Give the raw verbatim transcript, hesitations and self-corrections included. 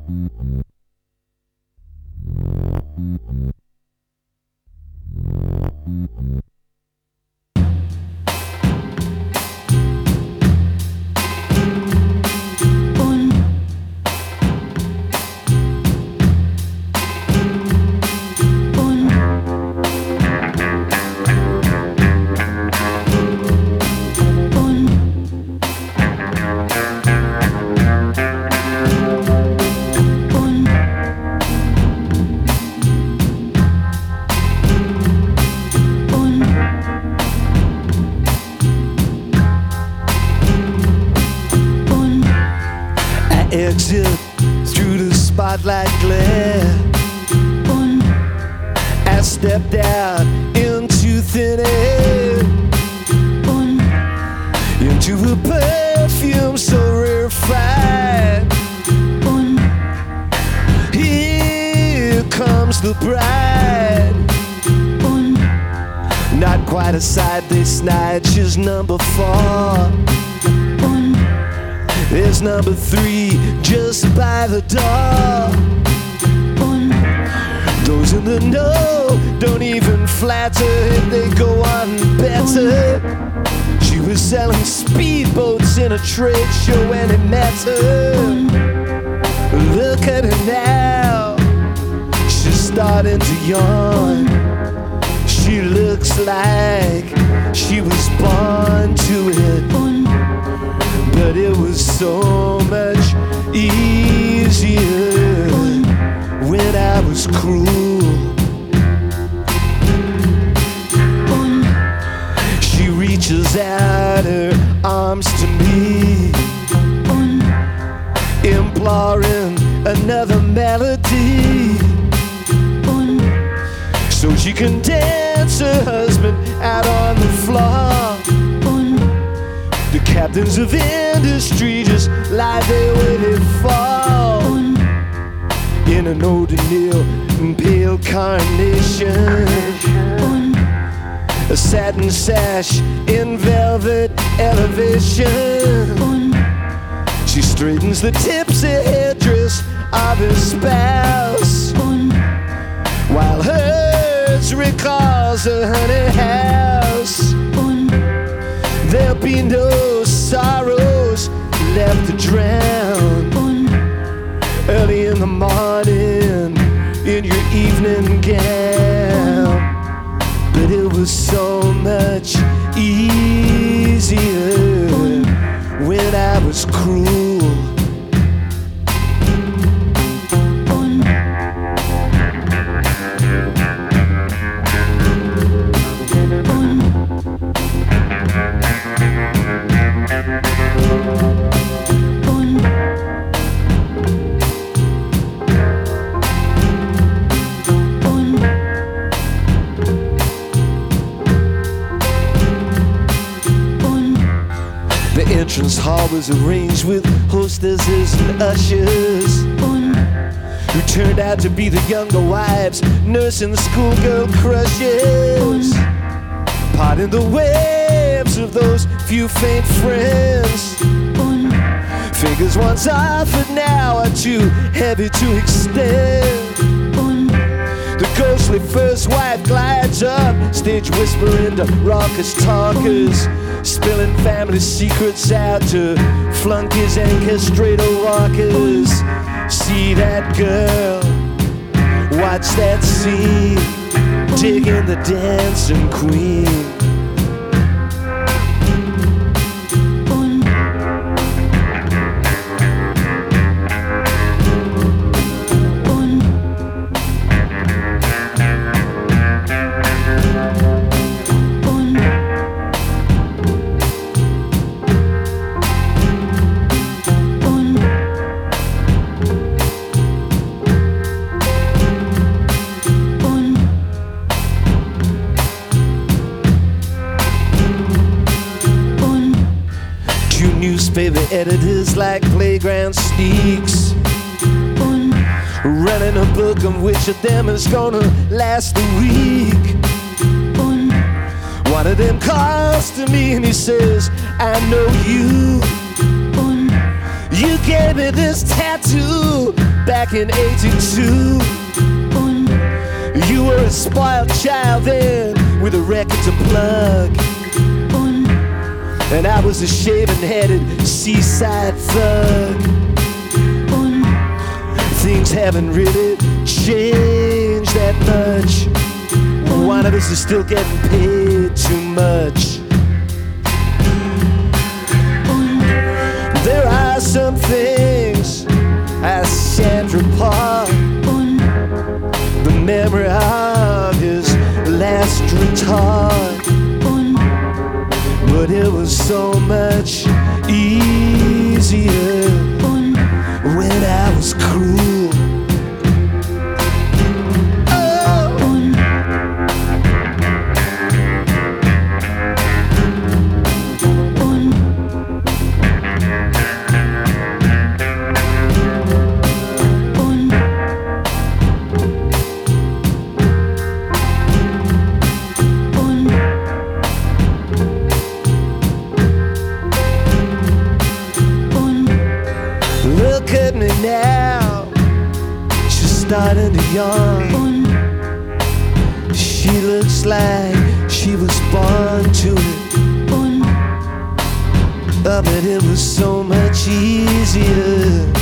Exit through the spotlight glare. I stepped out into thin air, into a perfume so rarefied. Here comes the bride. Not quite a sight this night, she's number four. There's number three just by the door. Those in the know don't even flatter if they go on better. She was selling speedboats in a trade show when it met her. Look at her now, she's starting to yawn. She looks like she was born to it. But it was so much easier when I was cruel. She reaches out her arms to me, imploring another melody, so she can dance her husband out on the floor. The captains of industry just lie there waiting for, in an old O'Neill and pale carnation, a satin sash in velvet elevation. She straightens the tipsy headdress of her spouse, while hers recalls a honey house. There'll be no sorrows left to drown early in the morning in your evening gown. But it was so much easier when I was cruel. The entrance hall was arranged with hostesses and ushers, who turned out to be the younger wives nursing schoolgirl crushes, parting the waves of those few faint friends. Figures once offered now are too heavy to extend. The ghostly first wife glides up, stage whispering to raucous talkers, spilling family secrets out to flunkies and castrato walkers. See that girl, watch that scene, digging the dancing queen. Newspaper editors like playground sneaks, running a book of which of them is gonna last a week. One of them calls to me and he says, I know you. You gave me this tattoo back in eighty-two. You were a spoiled child then, with a record to plug. And I was a shaven-headed seaside thug. Things haven't really changed that much. One of us is still getting paid too much. There are some things I shan't report. The memory of his last retort. But it was so much easier when I was cruel. Look at me now, she's starting to yawn. She looks like she was born to it. Oh, but it was so much easier